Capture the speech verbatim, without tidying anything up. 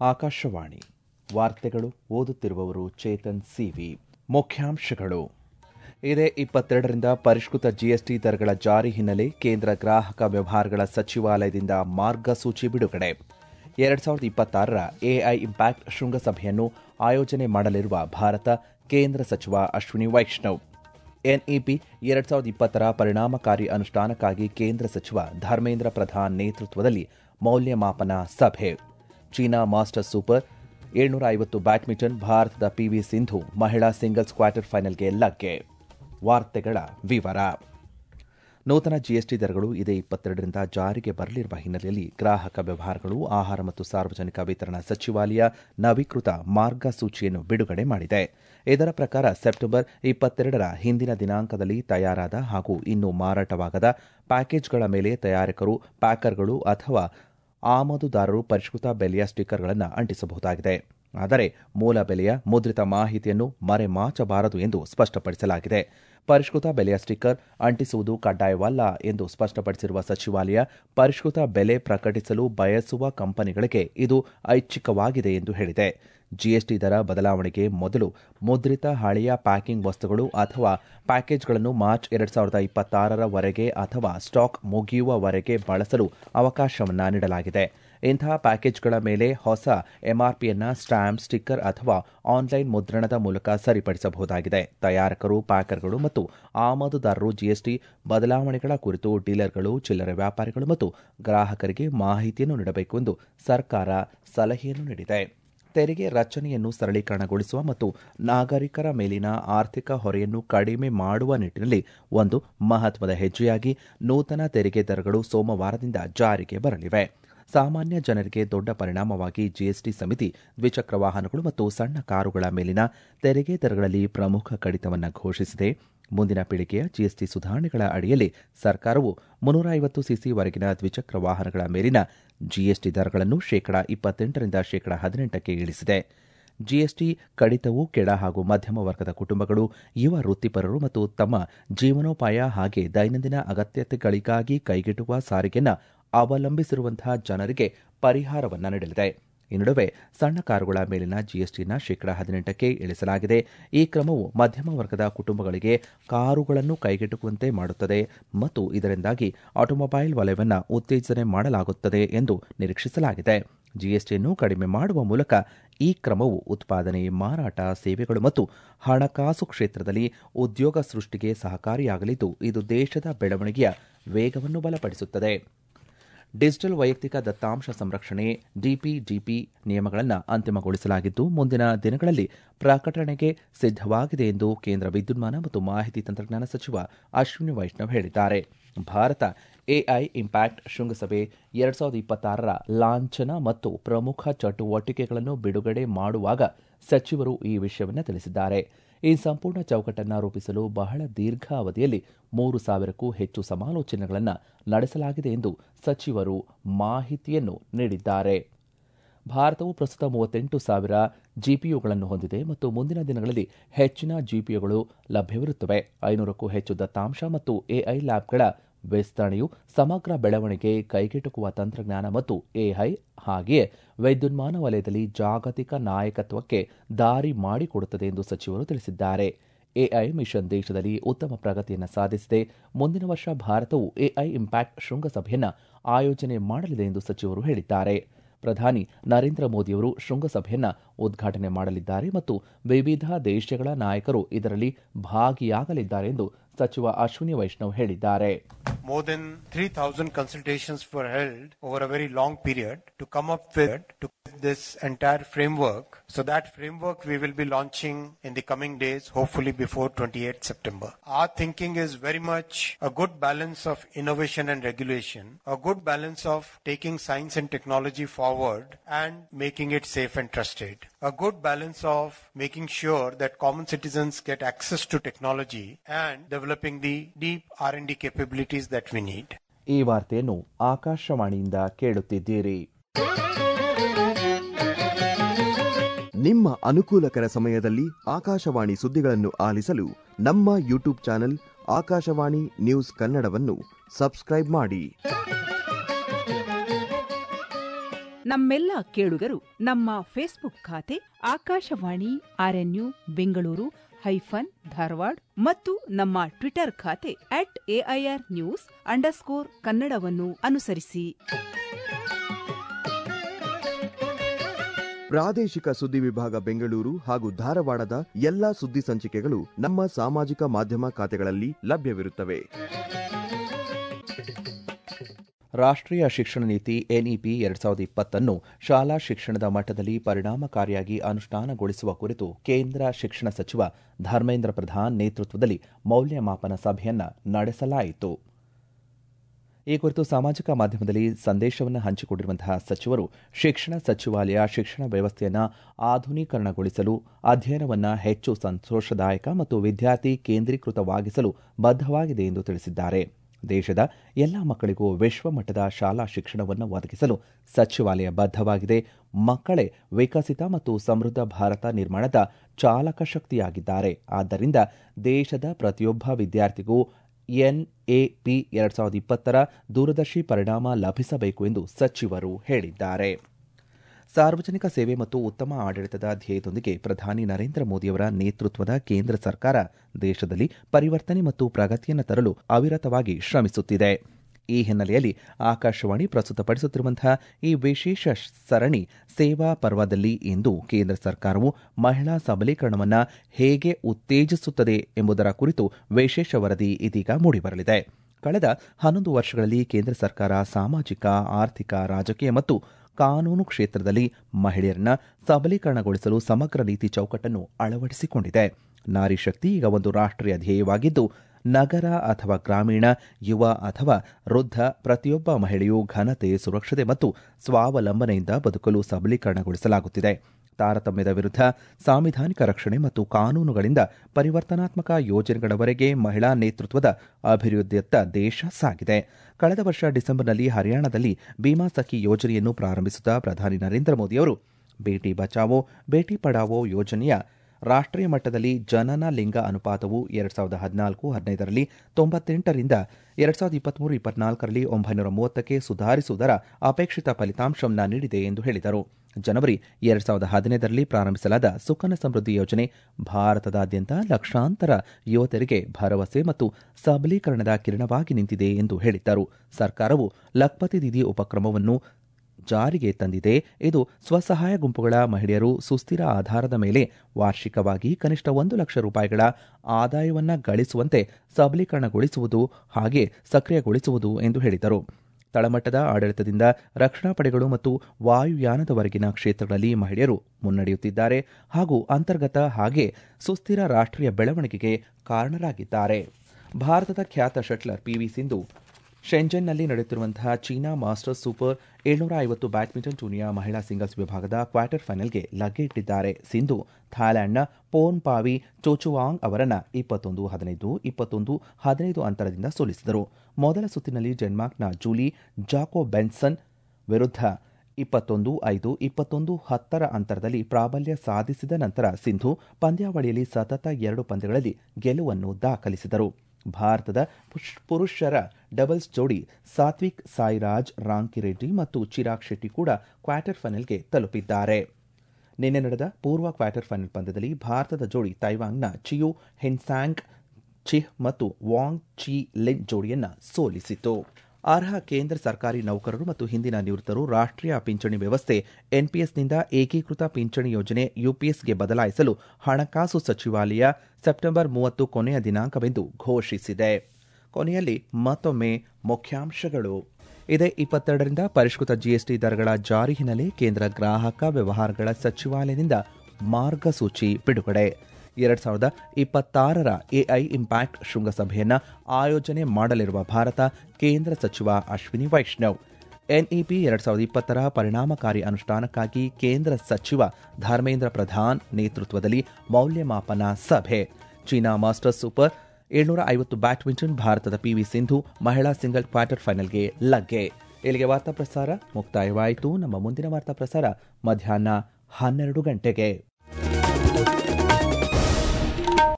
ಆಕಾಶವಾಣಿ ವಾರ್ತೆಗಳು ಓದುತ್ತಿರುವವರು ಚೇತನ್ ಸಿವಿ. ಮುಖ್ಯಾಂಶಗಳು. ಇದೇ ಇಪ್ಪತ್ತೆರಡರಿಂದ ಪರಿಷ್ಕೃತ ಜಿಎಸ್ಟಿ ದರಗಳ ಜಾರಿ ಹಿನ್ನೆಲೆ ಕೇಂದ್ರ ಗ್ರಾಹಕ ವ್ಯವಹಾರಗಳ ಸಚಿವಾಲಯದಿಂದ ಮಾರ್ಗಸೂಚಿ ಬಿಡುಗಡೆ. ಎರಡು ಸಾವಿರದ ಇಪ್ಪತ್ತಾರರ ಎಐ ಇಂಪ್ಯಾಕ್ಟ್ ಶೃಂಗಸಭೆಯನ್ನು ಆಯೋಜನೆ ಮಾಡಲಿರುವ ಭಾರತ ಕೇಂದ್ರ ಸಚಿವ ಅಶ್ವಿನಿ ವೈಷ್ಣವ್. ಎನ್ಇಪಿ ಎರಡು ಸಾವಿರದ ಇಪ್ಪತ್ತರ ಪರಿಣಾಮಕಾರಿ ಅನುಷ್ಠಾನಕ್ಕಾಗಿ ಕೇಂದ್ರ ಸಚಿವ ಧರ್ಮೇಂದ್ರ ಪ್ರಧಾನ್ ನೇತೃತ್ವದಲ್ಲಿ ಮೌಲ್ಯಮಾಪನ ಸಭೆ. ಚೀನಾ ಮಾಸ್ಟರ್ಸ್ ಸೂಪರ್ ಏಳ್ನೂರ ಐವತ್ತು ಬ್ಯಾಡ್ಮಿಂಟನ್ ಭಾರತದ ಪಿವಿ ಸಿಂಧು ಮಹಿಳಾ ಸಿಂಗಲ್ಸ್ ಕ್ವಾರ್ಟರ್ ಫೈನಲ್ಗೆ ಲಗ್ಗೆ. ವಾರ್ತೆಗಳ ವಿವರ. ನೂತನ ಜಿಎಸ್ಟಿ ದರಗಳು ಇದೇ ಇಪ್ಪತ್ತೆರಡರಿಂದ ಜಾರಿಗೆ ಬರಲಿರುವ ಹಿನ್ನೆಲೆಯಲ್ಲಿ ಗ್ರಾಹಕ ವ್ಯವಹಾರಗಳು, ಆಹಾರ ಮತ್ತು ಸಾರ್ವಜನಿಕ ವಿತರಣಾ ಸಚಿವಾಲಯ ನವೀಕೃತ ಮಾರ್ಗಸೂಚಿಯನ್ನು ಬಿಡುಗಡೆ ಮಾಡಿದೆ. ಇದರ ಪ್ರಕಾರ ಸೆಪ್ಟೆಂಬರ್ ಇಪ್ಪತ್ತೆರಡರ ಹಿಂದಿನ ದಿನಾಂಕದಲ್ಲಿ ತಯಾರಾದ ಹಾಗೂ ಇನ್ನೂ ಮಾರಾಟವಾಗದ ಪ್ಯಾಕೇಜ್ಗಳ ಮೇಲೆ ತಯಾರಕರು, ಪ್ಯಾಕರ್ಗಳು ಅಥವಾ ಆಮದುದಾರರು ಪರಿಷ್ಕೃತ ಬೆಲೆಯ ಸ್ಟಿಕ್ಕರ್ಗಳನ್ನು ಅಂಟಿಸಬಹುದಾಗಿದೆ. ಆದರೆ ಮೂಲ ಬೆಲೆಯ ಮುದ್ರಿತ ಮಾಹಿತಿಯನ್ನು ಮರೆಮಾಚಬಾರದು ಎಂದು ಸ್ಪಷ್ಟಪಡಿಸಲಾಗಿದೆ. ಪರಿಷ್ಕೃತ ಬೆಲೆಯ ಸ್ಟಿಕ್ಕರ್ ಅಂಟಿಸುವುದು ಕಡ್ಡಾಯವಲ್ಲ ಎಂದು ಸ್ಪಷ್ಟಪಡಿಸಿರುವ ಸಚಿವಾಲಯ, ಪರಿಷ್ಕೃತ ಬೆಲೆ ಪ್ರಕಟಿಸಲು ಬಯಸುವ ಕಂಪನಿಗಳಿಗೆ ಇದು ಐಚ್ಛಿಕವಾಗಿದೆ ಎಂದು ಹೇಳಿದೆ. ಜಿಎಸ್ಟಿ ದರ ಬದಲಾವಣೆಗೆ ಮೊದಲು ಮುದ್ರಿತ ಹಳೆಯ ಪ್ಯಾಕಿಂಗ್ ವಸ್ತುಗಳು ಅಥವಾ ಪ್ಯಾಕೇಜ್ಗಳನ್ನು ಮಾರ್ಚ್ ಎರಡು ಸಾವಿರದ ಇಪ್ಪತ್ತಾರರವರೆಗೆ ಅಥವಾ ಸ್ಟಾಕ್ ಮುಗಿಯುವವರೆಗೆ ಬಳಸಲು ಅವಕಾಶವನ್ನು ನೀಡಲಾಗಿದೆ. ಇಂತಹ ಪ್ಯಾಕೇಜ್ಗಳ ಮೇಲೆ ಹೊಸ ಎಂಆರ್ಪಿಯನ್ನು ಸ್ಟ್ಯಾಂಪ್, ಸ್ಟಿಕ್ಕರ್ ಅಥವಾ ಆನ್ಲೈನ್ ಮುದ್ರಣದ ಮೂಲಕ ಸರಿಪಡಿಸಬಹುದಾಗಿದೆ. ತಯಾರಕರು, ಪ್ಯಾಕರ್ಗಳು ಮತ್ತು ಆಮದುದಾರರು ಜಿಎಸ್ಟಿ ಬದಲಾವಣೆಗಳ ಕುರಿತು ಡೀಲರ್ಗಳು, ಚಿಲ್ಲರೆ ವ್ಯಾಪಾರಿಗಳು ಮತ್ತು ಗ್ರಾಹಕರಿಗೆ ಮಾಹಿತಿಯನ್ನು ನೀಡಬೇಕು ಎಂದು ಸರ್ಕಾರ ಸಲಹೆಯನ್ನು ನೀಡಿದೆ. ತೆರಿಗೆ ರಚನೆಯನ್ನು ಸರಳೀಕರಣಗೊಳಿಸುವ ಮತ್ತು ನಾಗರಿಕರ ಮೇಲಿನ ಆರ್ಥಿಕ ಹೊರೆಯನ್ನು ಕಡಿಮೆ ಮಾಡುವ ನಿಟ್ಟಿನಲ್ಲಿ ಒಂದು ಮಹತ್ವದ ಹೆಜ್ಜೆಯಾಗಿ ನೂತನ ತೆರಿಗೆ ದರಗಳು ಸೋಮವಾರದಿಂದ ಜಾರಿಗೆ ಬರಲಿವೆ. ಸಾಮಾನ್ಯ ಜನರಿಗೆ ದೊಡ್ಡ ಪರಿಣಾಮವಾಗಿ ಜಿಎಸ್ಟಿ ಸಮಿತಿ ದ್ವಿಚಕ್ರ ವಾಹನಗಳು ಮತ್ತು ಸಣ್ಣ ಕಾರುಗಳ ಮೇಲಿನ ತೆರಿಗೆ ದರಗಳಲ್ಲಿ ಪ್ರಮುಖ ಕಡಿತವನ್ನು ಘೋಷಿಸಿದೆ. ಮುಂದಿನ ಪೀಳಿಗೆಯ ಜಿಎಸ್ಟಿ ಸುಧಾರಣೆಗಳ ಅಡಿಯಲ್ಲಿ ಸರ್ಕಾರವು ಮುನ್ನೂರ ಐವತ್ತು ಸಿಸಿವರೆಗಿನ ದ್ವಿಚಕ್ರ ವಾಹನಗಳ ಮೇಲಿನ ಜಿಎಸ್ಟಿ ದರಗಳನ್ನು ಶೇಕಡಾ ಇಪ್ಪತ್ತೆಂಟರಿಂದ ಶೇಕಡಾ ಹದಿನೆಂಟಕ್ಕೆ ಇಳಿಸಿದೆ. ಜಿಎಸ್ಟಿ ಕಡಿತವು ಕೆಳ ಹಾಗೂ ಮಧ್ಯಮ ವರ್ಗದ ಕುಟುಂಬಗಳು, ಯುವ ವೃತ್ತಿಪರರು ಮತ್ತು ತಮ್ಮ ಜೀವನೋಪಾಯ ಹಾಗೆ ದೈನಂದಿನ ಅಗತ್ಯತೆಗಳಿಗಾಗಿ ಕೈಗೆಟುಕುವ ಸಾರಿಗೆಯನ್ನು ಅವಲಂಬಿಸಿರುವಂತಹ ಜನರಿಗೆ ಪರಿಹಾರವನ್ನು ನೀಡಲಿದೆ. ಈ ನಡುವೆ ಸಣ್ಣ ಕಾರುಗಳ ಮೇಲಿನ ಜಿಎಸ್ಟಿಯನ್ನು ಶೇಕಡಾ ಹದಿನೆಂಟಕ್ಕೆ ಇಳಿಸಲಾಗಿದೆ. ಈ ಕ್ರಮವು ಮಧ್ಯಮ ವರ್ಗದ ಕುಟುಂಬಗಳಿಗೆ ಕಾರುಗಳನ್ನು ಕೈಗೆಟುಕುವಂತೆ ಮಾಡುತ್ತದೆ ಮತ್ತು ಇದರಿಂದಾಗಿ ಆಟೋಮೊಬೈಲ್ ವಲಯವನ್ನು ಉತ್ತೇಜನೆ ಮಾಡಲಾಗುತ್ತದೆ ಎಂದು ನಿರೀಕ್ಷಿಸಲಾಗಿದೆ. ಜಿಎಸ್ಟಿಯನ್ನು ಕಡಿಮೆ ಮಾಡುವ ಮೂಲಕ ಈ ಕ್ರಮವು ಉತ್ಪಾದನೆ, ಮಾರಾಟ, ಸೇವೆಗಳು ಮತ್ತು ಹಣಕಾಸು ಕ್ಷೇತ್ರದಲ್ಲಿ ಉದ್ಯೋಗ ಸೃಷ್ಟಿಗೆ ಸಹಕಾರಿಯಾಗಲಿದ್ದು, ಇದು ದೇಶದ ಬೆಳವಣಿಗೆಯ ವೇಗವನ್ನು ಬಲಪಡಿಸುತ್ತದೆ. ಡಿಜಿಟಲ್ ವೈಯಕ್ತಿಕ ದತ್ತಾಂಶ ಸಂರಕ್ಷಣೆ ಡಿಪಿಡಿಪಿ ನಿಯಮಗಳನ್ನು ಅಂತಿಮಗೊಳಿಸಲಾಗಿದ್ದು, ಮುಂದಿನ ದಿನಗಳಲ್ಲಿ ಪ್ರಕಟಣೆಗೆ ಸಿದ್ದವಾಗಿದೆ ಎಂದು ಕೇಂದ್ರ ವಿದ್ಯುನ್ಮಾನ ಮತ್ತು ಮಾಹಿತಿ ತಂತ್ರಜ್ಞಾನ ಸಚಿವ ಅಶ್ವಿನಿ ವೈಷ್ಣವ್ ಹೇಳಿದ್ದಾರೆ. ಭಾರತ ಎಐ ಇಂಪ್ಯಾಕ್ಟ್ ಶೃಂಗಸಭೆ ಎರಡು ಸಾವಿರದ ಇಪ್ಪತ್ತಾರರ ಲಾಂಛನ ಮತ್ತು ಪ್ರಮುಖ ಚಟುವಟಿಕೆಗಳನ್ನು ಬಿಡುಗಡೆ ಮಾಡುವಾಗ ಸಚಿವರು ಈ ವಿಷಯವನ್ನು ತಿಳಿಸಿದ್ದಾರೆ. ಈ ಸಂಪೂರ್ಣ ಚೌಕಟ್ಟನ್ನು ರೂಪಿಸಲು ಬಹಳ ದೀರ್ಘ ಅವಧಿಯಲ್ಲಿ ಮೂರು ಸಾವಿರಕ್ಕೂ ಹೆಚ್ಚು ಸಮಾಲೋಚನೆಗಳನ್ನು ನಡೆಸಲಾಗಿದೆ ಎಂದು ಸಚಿವರು ಮಾಹಿತಿಯನ್ನು ನೀಡಿದ್ದಾರೆ. ಭಾರತವು ಪ್ರಸ್ತುತ ಮೂವತ್ತೆಂಟು ಸಾವಿರ ಜಿಪಿಯುಗಳನ್ನು ಹೊಂದಿದೆ ಮತ್ತು ಮುಂದಿನ ದಿನಗಳಲ್ಲಿ ಹೆಚ್ಚಿನ ಜಿಪಿಯುಗಳು ಲಭ್ಯವಿರುತ್ತವೆ. ಐನೂರಕ್ಕೂ ಹೆಚ್ಚು ದತ್ತಾಂಶ ಮತ್ತು ಎಐ ಲ್ಯಾಬ್ಗಳ ವಿಸ್ತರಣೆಯು ಸಮಗ್ರ ಬೆಳವಣಿಗೆ, ಕೈಗೆಟುಕುವ ತಂತ್ರಜ್ಞಾನ ಮತ್ತು ಎಐ ಹಾಗೆಯೇ ವಿದ್ಯುನ್ಮಾನ ವಲಯದಲ್ಲಿ ಜಾಗತಿಕ ನಾಯಕತ್ವಕ್ಕೆ ದಾರಿ ಮಾಡಿಕೊಡುತ್ತದೆ ಎಂದು ಸಚಿವರು ತಿಳಿಸಿದ್ದಾರೆ. ಎಐ ಮಿಷನ್ ದೇಶದಲ್ಲಿ ಉತ್ತಮ ಪ್ರಗತಿಯನ್ನು ಸಾಧಿಸಿದೆ. ಮುಂದಿನ ವರ್ಷ ಭಾರತವು ಎಐ ಇಂಪ್ಯಾಕ್ಟ್ ಶೃಂಗಸಭೆಯನ್ನು ಆಯೋಜನೆ ಮಾಡಲಿದೆ ಎಂದು ಸಚಿವರು ಹೇಳಿದ್ದಾರೆ. ಪ್ರಧಾನಿ ನರೇಂದ್ರ ಮೋದಿಯವರು ಶೃಂಗಸಭೆಯನ್ನು ಉದ್ಘಾಟನೆ ಮಾಡಲಿದ್ದಾರೆ ಮತ್ತು ವಿವಿಧ ದೇಶಗಳ ನಾಯಕರು ಇದರಲ್ಲಿ ಭಾಗಿಯಾಗಲಿದ್ದಾರೆ ಎಂದು ಸಚಿವ ಅಶ್ವಿನಿ ವೈಷ್ಣವ್ ಹೇಳಿದ್ದಾರೆ. More than three thousand consultations were held over a very long period to come up with to this entire framework. So that framework we will be launching in the coming days, hopefully before twenty-eighth September. Our thinking is very much a good balance of innovation and regulation, a good balance of taking science and technology forward and making it safe and trusted, a good balance of making sure that common citizens get access to technology and developing the deep R and D capabilities that we need. ಈ ವಾರ್ತೆಯನ್ನು ಆಕಾಶವಾಣಿಯಿಂದ ಕೇಳುತ್ತಿದ್ದೀರಿ. ನಿಮ್ಮ ಅನುಕೂಲಕರ ಸಮಯದಲ್ಲಿ ಆಕಾಶವಾಣಿ ಸುದ್ದಿಗಳನ್ನು ಆಲಿಸಲು ನಮ್ಮ ಯೂಟ್ಯೂಬ್ ಚಾನೆಲ್ ಆಕಾಶವಾಣಿ ನ್ಯೂಸ್ ಕನ್ನಡವನ್ನು ಸಬ್ಸ್ಕ್ರೈಬ್ ಮಾಡಿ. ನಮ್ಮೆಲ್ಲ ಕೇಳುಗರು ನಮ್ಮ ಫೇಸ್ಬುಕ್ ಖಾತೆ ಆಕಾಶವಾಣಿ ಆರ್ಎನ್ಯು ಬೆಂಗಳೂರು ಹೈಫನ್ ಧಾರವಾಡ ಮತ್ತು ನಮ್ಮ ಟ್ವಿಟರ್ ಖಾತೆ ಅಟ್ ಎಐಆರ್ ನ್ಯೂಸ್ ಅಂಡರ್ಸ್ಕೋರ್ ಕನ್ನಡವನ್ನು ಅನುಸರಿಸಿ. ಪ್ರಾದೇಶಿಕ ಸುದ್ದಿ ವಿಭಾಗ ಬೆಂಗಳೂರು ಹಾಗೂ ಧಾರವಾಡದ ಎಲ್ಲಾ ಸುದ್ದಿ ಸಂಚಿಕೆಗಳು ನಮ್ಮ ಸಾಮಾಜಿಕ ಮಾಧ್ಯಮ ಖಾತೆಗಳಲ್ಲಿ ಲಭ್ಯವಿರುತ್ತವೆ. ರಾಷ್ಟ್ರೀಯ ಶಿಕ್ಷಣ ನೀತಿ ಎನ್ಇಪಿ ಎರಡ್ ಸಾವಿರದ ಇಪ್ಪತ್ತನ್ನು ಶಾಲಾ ಶಿಕ್ಷಣದ ಮಟ್ಟದಲ್ಲಿ ಪರಿಣಾಮಕಾರಿಯಾಗಿ ಅನುಷ್ಠಾನಗೊಳಿಸುವ ಕುರಿತು ಕೇಂದ್ರ ಶಿಕ್ಷಣ ಸಚಿವ ಧರ್ಮೇಂದ್ರ ಪ್ರಧಾನ್ ನೇತೃತ್ವದಲ್ಲಿ ಮೌಲ್ಯಮಾಪನ ಸಭೆಯನ್ನು ನಡೆಸಲಾಯಿತು. ಈ ಕುರಿತು ಸಾಮಾಜಿಕ ಮಾಧ್ಯಮದಲ್ಲಿ ಸಂದೇಶವನ್ನು ಹಂಚಿಕೊಂಡಿರುವಂತಹ ಸಚಿವರು ಶಿಕ್ಷಣ ಸಚಿವಾಲಯ ಶಿಕ್ಷಣ ವ್ಯವಸ್ಥೆಯನ್ನು ಆಧುನೀಕರಣಗೊಳಿಸಲು ಅಧ್ಯಯನವನ್ನು ಹೆಚ್ಚು ಸಂತೋಷದಾಯಕ ಮತ್ತು ವಿದ್ಯಾರ್ಥಿ ಕೇಂದ್ರೀಕೃತವಾಗಿಸಲು ಬದ್ಧವಾಗಿದೆ ಎಂದು ತಿಳಿಸಿದ್ದಾರೆ. ದೇಶದ ಎಲ್ಲ ಮಕ್ಕಳಿಗೂ ವಿಶ್ವಮಟ್ಟದ ಶಾಲಾ ಶಿಕ್ಷಣವನ್ನು ಒದಗಿಸಲು ಸಚಿವಾಲಯ ಬದ್ಧವಾಗಿದೆ. ಮಕ್ಕಳೇ ವಿಕಸಿತ ಮತ್ತು ಸಮೃದ್ಧ ಭಾರತ ನಿರ್ಮಾಣದ ಚಾಲಕ ಶಕ್ತಿಯಾಗಿದ್ದಾರೆ. ಆದ್ದರಿಂದ ದೇಶದ ಪ್ರತಿಯೊಬ್ಬ ವಿದ್ಯಾರ್ಥಿಗೂ ಎನ್ಎಪಿ ಎರಡ್ ಸಾವಿರದ ಇಪ್ಪತ್ತರ ದೂರದರ್ಶಿ ಪರಿಣಾಮ ಲಭಿಸಬೇಕು ಎಂದು ಸಚಿವರು ಹೇಳಿದ್ದಾರೆ. ಸಾರ್ವಜನಿಕ ಸೇವೆ ಮತ್ತು ಉತ್ತಮ ಆಡಳಿತದ ಧ್ಯೇಯದೊಂದಿಗೆ ಪ್ರಧಾನಿ ನರೇಂದ್ರ ಮೋದಿಯವರ ನೇತೃತ್ವದ ಕೇಂದ್ರ ಸರ್ಕಾರ ದೇಶದಲ್ಲಿ ಪರಿವರ್ತನೆ ಮತ್ತು ಪ್ರಗತಿಯನ್ನು ತರಲು ಅವಿರತವಾಗಿ ಶ್ರಮಿಸುತ್ತಿದೆ. ಈ ಹಿನ್ನೆಲೆಯಲ್ಲಿ ಆಕಾಶವಾಣಿ ಪ್ರಸ್ತುತಪಡಿಸುತ್ತಿರುವಂತಹ ಈ ವಿಶೇಷ ಸರಣಿ ಸೇವಾ ಪರ್ವದಲ್ಲಿ ಇಂದು ಕೇಂದ್ರ ಸರ್ಕಾರವು ಮಹಿಳಾ ಸಬಲೀಕರಣವನ್ನು ಹೇಗೆ ಉತ್ತೇಜಿಸುತ್ತದೆ ಎಂಬುದರ ಕುರಿತು ವಿಶೇಷ ವರದಿ ಇದೀಗ ಮೂಡಿಬರಲಿದೆ. ಕಳೆದ ಹನ್ನೊಂದು ವರ್ಷಗಳಲ್ಲಿ ಕೇಂದ್ರ ಸರ್ಕಾರ ಸಾಮಾಜಿಕ, ಆರ್ಥಿಕ, ರಾಜಕೀಯ ಮತ್ತು ಕಾನೂನು ಕ್ಷೇತ್ರದಲ್ಲಿ ಮಹಿಳೆಯರನ್ನ ಸಬಲೀಕರಣಗೊಳಿಸಲು ಸಮಗ್ರ ನೀತಿ ಚೌಕಟ್ಟನ್ನು ಅಳವಡಿಸಿಕೊಂಡಿದೆ. ನಾರಿ ಶಕ್ತಿ ಈಗ ಒಂದು ರಾಷ್ಟ್ರೀಯ ಧ್ಯೇಯವಾಗಿದ್ದು, ನಗರ ಅಥವಾ ಗ್ರಾಮೀಣ, ಯುವ ಅಥವಾ ವೃದ್ಧ ಪ್ರತಿಯೊಬ್ಬ ಮಹಿಳೆಯೂ ಘನತೆ, ಸುರಕ್ಷತೆ ಮತ್ತು ಸ್ವಾವಲಂಬನೆಯಿಂದ ಬದುಕಲು ಸಬಲೀಕರಣಗೊಳಿಸಲಾಗುತ್ತಿದೆ. ತಾರತಮ್ಯದ ವಿರುದ್ಧ ಸಾಂವಿಧಾನಿಕ ರಕ್ಷಣೆ ಮತ್ತು ಕಾನೂನುಗಳಿಂದ ಪರಿವರ್ತನಾತ್ಮಕ ಯೋಜನೆಗಳವರೆಗೆ ಮಹಿಳಾ ನೇತೃತ್ವದ ಅಭಿವೃದ್ಧಿಯತ್ತ ದೇಶ ಸಾಗಿದೆ. ಕಳೆದ ವರ್ಷ ಡಿಸೆಂಬರ್ನಲ್ಲಿ ಹರಿಯಾಣದಲ್ಲಿ ಭೀಮಾ ಸಖಿ ಯೋಜನೆಯನ್ನು ಪ್ರಾರಂಭಿಸಿದ ಪ್ರಧಾನಿ ನರೇಂದ್ರ ಮೋದಿಯವರು ಬೇಟಿ ಬಚಾವೋ ಬೇಟಿ ಪಢಾವೋ ಯೋಜನೆಯ ರಾಷ್ಟ್ರೀಯ ಮಟ್ಟದಲ್ಲಿ ಜನನ ಲಿಂಗ ಅನುಪಾತವು ಎರಡ್ ಸಾವಿರದ ಹದಿನಾಲ್ಕು ಹದಿನೈದರಲ್ಲಿ ತೊಂಬತ್ತೆಂಟರಿಂದ ಎರಡ್ ಸಾವಿರದ ಇಪ್ಪತ್ಮೂರು ಇಪ್ಪತ್ನಾಲ್ಕರಲ್ಲಿ ಒಂಬೈನೂರ ಮೂವತ್ತಕ್ಕೆ ಸುಧಾರಿಸುವುದರ ಅಪೇಕ್ಷಿತ ಫಲಿತಾಂಶವನ್ನು ನೀಡಿದೆ ಎಂದು ಹೇಳಿದರು. ಜನವರಿ ಎರಡ್ ಸಾವಿರದ ಹದಿನೈದರಲ್ಲಿ ಪ್ರಾರಂಭಿಸಲಾದ ಸುಕನ್ಯಾ ಸಮೃದ್ಧಿ ಯೋಜನೆ ಭಾರತದಾದ್ಯಂತ ಲಕ್ಷಾಂತರ ಯುವತರಿಗೆ ಭರವಸೆ ಮತ್ತು ಸಬಲೀಕರಣದ ಕಿರಣವಾಗಿ ನಿಂತಿದೆ ಎಂದು ಹೇಳಿದ್ದರು. ಸರ್ಕಾರವು ಲಖ್ಪತಿ ದೀದಿ ಉಪಕ್ರಮವನ್ನು ಜಾರಿಗೆ ತಂದಿದೆ. ಇದು ಸ್ವಸಹಾಯ ಗುಂಪುಗಳ ಮಹಿಳೆಯರು ಸುಸ್ಥಿರ ಆಧಾರದ ಮೇಲೆ ವಾರ್ಷಿಕವಾಗಿ ಕನಿಷ್ಠ ಒಂದು ಲಕ್ಷ ರೂಪಾಯಿಗಳ ಆದಾಯವನ್ನು ಗಳಿಸುವಂತೆ ಸಬಲೀಕರಣಗೊಳಿಸುವುದು ಹಾಗೆ ಸಕ್ರಿಯಗೊಳಿಸುವುದು ಎಂದು ಹೇಳಿದರು. ತಳಮಟ್ಟದ ಆಡಳಿತದಿಂದ ರಕ್ಷಣಾ ಪಡೆಗಳು ಮತ್ತು ವಾಯುಯಾನದವರೆಗಿನ ಕ್ಷೇತ್ರಗಳಲ್ಲಿ ಮಹಿಳೆಯರು ಮುನ್ನಡೆಯುತ್ತಿದ್ದಾರೆ ಹಾಗೂ ಅಂತರ್ಗತ ಹಾಗೆ ಸುಸ್ಥಿರ ರಾಷ್ಟ್ರೀಯ ಬೆಳವಣಿಗೆಗೆ ಕಾರಣರಾಗಿದ್ದಾರೆ. ಭಾರತದ ಖ್ಯಾತ ಶಟ್ಲರ್ ಪಿವಿ ಸಿಂಧು ಶೆಂಜೆನ್ನಲ್ಲಿ ನಡೆಯುತ್ತಿರುವಂತಹ ಚೀನಾ ಮಾಸ್ಟರ್ಸ್ ಸೂಪರ್ ಏಳ್ನೂರ ಐವತ್ತು ಬ್ಯಾಡ್ಮಿಂಟನ್ ಟೂರ್ನಿಯ ಮಹಿಳಾ ಸಿಂಗಲ್ಸ್ ವಿಭಾಗದ ಕ್ವಾರ್ಟರ್ ಫೈನಲ್ಗೆ ಲಗ್ಗೆ ಇಟ್ಟಿದ್ದಾರೆ. ಸಿಂಧು ಥಾಯ್ಲೆಂಡ್ನ ಪೋನ್ ಪಾವಿ ಚೋಚುವಾಂಗ್ ಅವರನ್ನು ಇಪ್ಪತ್ತೊಂದು ಹದಿನೈದು ಇಪ್ಪತ್ತೊಂದು ಹದಿನೈದು ಅಂತರದಿಂದ ಸೋಲಿಸಿದರು. ಮೊದಲ ಸುತ್ತಿನಲ್ಲಿ ಡೆನ್ಮಾರ್ಕ್ನ ಜೂಲಿ ಜಾಕೋಬೆನ್ಸನ್ ವಿರುದ್ಧ ಇಪ್ಪತ್ತೊಂದು ಐದು ಇಪ್ಪತ್ತೊಂದು ಹತ್ತರ ಅಂತರದಲ್ಲಿ ಪ್ರಾಬಲ್ಯ ಸಾಧಿಸಿದ ನಂತರ ಸಿಂಧು ಪಂದ್ಯಾವಳಿಯಲ್ಲಿ ಸತತ ಎರಡು ಪಂದ್ಯಗಳಲ್ಲಿ ಗೆಲುವನ್ನು ದಾಖಲಿಸಿದರು. ಭಾರತದ ಪುರುಷರ ಡಬಲ್ಸ್ ಜೋಡಿ ಸಾತ್ವಿಕ್ ಸಾಯಿರಾಜ್ ರಾಂಕಿರೆಡ್ಡಿ ಮತ್ತು ಚಿರಾಗ್ ಶೆಟ್ಟಿ ಕೂಡ ಕ್ವಾರ್ಟರ್ ಫೈನಲ್ಗೆ ತಲುಪಿದ್ದಾರೆ. ನಿನ್ನೆ ನಡೆದ ಪೂರ್ವ ಕ್ವಾರ್ಟರ್ ಫೈನಲ್ ಪಂದ್ಯದಲ್ಲಿ ಭಾರತದ ಜೋಡಿ ತೈವಾನ್ನ ಚಿಯು ಹೆನ್ಸಾಂಗ್ ಚಿಹ್ ಮತ್ತು ವಾಂಗ್ ಚಿ ಲಿನ್ ಜೋಡಿಯನ್ನು ಸೋಲಿಸಿತು. ಅರ್ಹ ಕೇಂದ್ರ ಸರ್ಕಾರಿ ನೌಕರರು ಮತ್ತು ಹಿಂದಿನ ನಿವೃತ್ತರು ರಾಷ್ಟ್ರೀಯ ಪಿಂಚಣಿ ವ್ಯವಸ್ಥೆ ಎನ್ಪಿಎಸ್ನಿಂದ ಏಕೀಕೃತ ಪಿಂಚಣಿ ಯೋಜನೆ ಯುಪಿಎಸ್ಗೆ ಬದಲಾಯಿಸಲು ಹಣಕಾಸು ಸಚಿವಾಲಯ ಸೆಪ್ಟೆಂಬರ್ ಮೂವತ್ತು ಕೊನೆಯ ದಿನಾಂಕವೆಂದು ಘೋಷಿಸಿದೆ. ಕೊನೆಯಲ್ಲಿ ಮತ್ತೊಮ್ಮೆ ಮುಖ್ಯಾಂಶಗಳು. ಇದೇ ಇಪ್ಪತ್ತೆರಡರಿಂದ ಪರಿಷ್ಕೃತ ಜಿಎಸ್ಟಿ ದರಗಳ ಜಾರಿ ಹಿನ್ನೆಲೆ ಕೇಂದ್ರ ಗ್ರಾಹಕ ವ್ಯವಹಾರಗಳ ಸಚಿವಾಲಯದಿಂದ ಮಾರ್ಗಸೂಚಿ ಬಿಡುಗಡೆ. ಎರಡ್ ಸಾವಿರದ ಇಪ್ಪತ್ತಾರರ ಎಐ ಇಂಪ್ಯಾಕ್ಟ್ ಶೃಂಗಸಭೆಯನ್ನು ಆಯೋಜನೆ ಮಾಡಲಿರುವ ಭಾರತ, ಕೇಂದ್ರ ಸಚಿವ ಅಶ್ವಿನಿ ವೈಷ್ಣವ್. ಎನ್ಇಪಿ ಎರಡ್ ಸಾವಿರದ ಇಪ್ಪತ್ತರ ಪರಿಣಾಮಕಾರಿ ಅನುಷ್ಠಾನಕ್ಕಾಗಿ ಕೇಂದ್ರ ಸಚಿವ ಧರ್ಮೇಂದ್ರ ಪ್ರಧಾನ್ ನೇತೃತ್ವದಲ್ಲಿ ಮೌಲ್ಯಮಾಪನ ಸಭೆ. ಚೀನಾ ಮಾಸ್ಟರ್ಸ್ ಸೂಪರ್ ಏಳ್ನೂರ ಐವತ್ತು ಬ್ಯಾಡ್ಮಿಂಟನ್ ಭಾರತದ ಪಿವಿ ಸಿಂಧು ಮಹಿಳಾ ಸಿಂಗಲ್ ಕ್ವಾರ್ಟರ್ ಫೈನಲ್ಗೆ ಲಗ್ಗೆ. ಇಲ್ಲಿಗೆ ವಾರ್ತಾ ಪ್ರಸಾರ ಮುಕ್ತಾಯವಾಯಿತು. ನಮ್ಮ ಮುಂದಿನ ವಾರ್ತಾ ಪ್ರಸಾರ ಮಧ್ಯಾಹ್ನ ಹನ್ನೆರಡು ಗಂಟೆಗೆ.